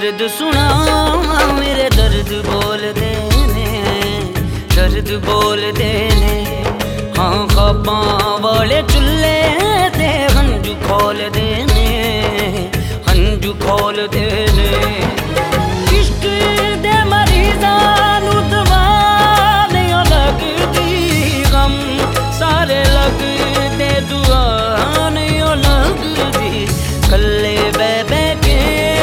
दर्द सुना मेरे दर्द बोल देने, दर्द बोल देने। हाँ ख्वाबां वाले चुल्ले ते हंजू खोल देने, हंजू खोल देने। इश्क दे मरीज़ां नूं दवा नहीं लगदी, गम सारे लगदे दुआ नहीं लगदी। कल्ले बह बह के,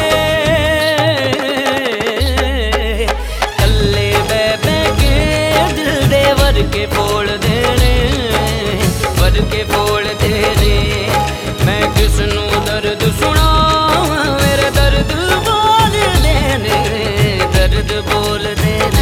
कल्ले बह बह के दिल दे वर के फोड़ देने, वर के फोड़ देने। मैं किसनू दर्द सुना मेरे दर्द बोल देने, दर्द बोल देने।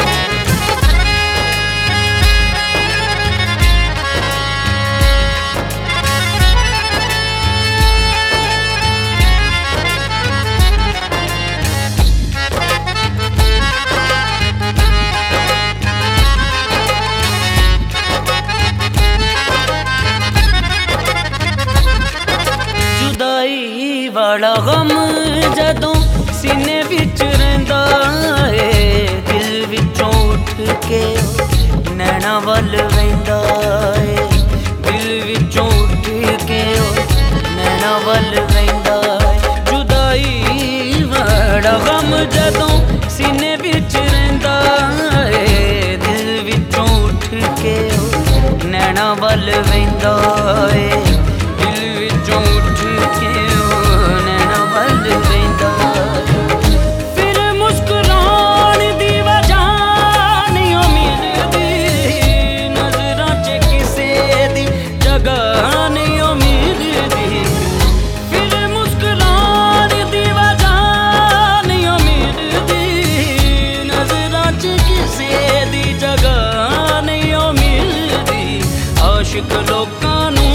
जुदाई वाला गम जदों सीने विच रहिंदा है, दिल विचों उठ के नैना वल वहिंदा है, दिल विचों उठ के नैना वल वहिंदा है। जुदाई वाला गम जदों सीने विच रहिंदा है, दिल विचों उठ के नैना वल वहिंदा है, दिल विचों उठ के नैना वल वहिंदा। फिर मुस्कुराण दी वजह नहीं मिलदी, नज़रां च किसे दी जगह नहीं मिलदी। फिर मुस्कुराण दी वजह नहीं मिलदी, नज़रां च किसे दी जगह नहीं मिलदी। आशिक लोकां नूं,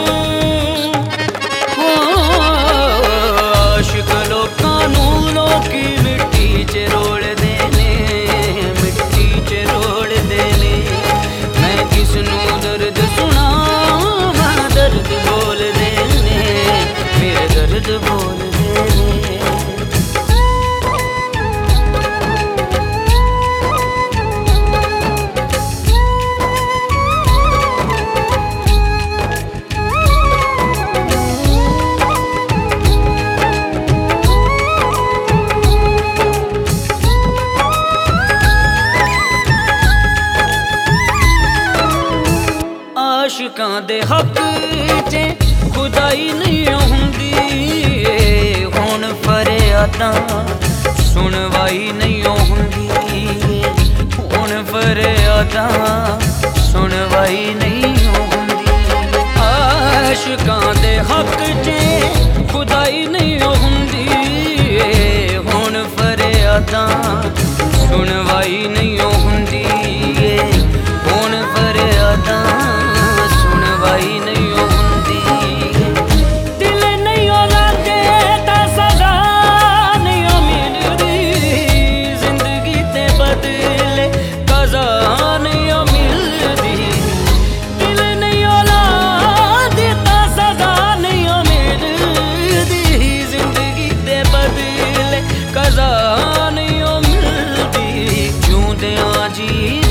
आशिक लोकां नूं लोकी मिट्टी च रोड़ देने, मिट्टी च रोड़ देने। मैं किसनू दर्द सुना दर्द बोल देने, मेरे दर्द बोल देने। आशिकां दे हक च खुदाई नहीं हुंदी, हुण फरियादां सुनवाई नहीं हुंदी, हुण फरियादां सुनवाई नहीं हुंदी। आशिकां दे हक च खुदाई नहीं हुंदी, हुण फरियादां सुनवाई नहीं हुंदी, हुण फरियादां सुनवाई नहीं हुंदी। दिल नहीं लागे तां सज़ा नहीं मिलदी, जिंदगी ते बदले कज़ा नहीं मिलदी। दिल नहीं लागे तां सज़ा नहीं मिलदी, जिंदगी ते बदले कज़ा नहीं मिलदी। जिउंदियां जी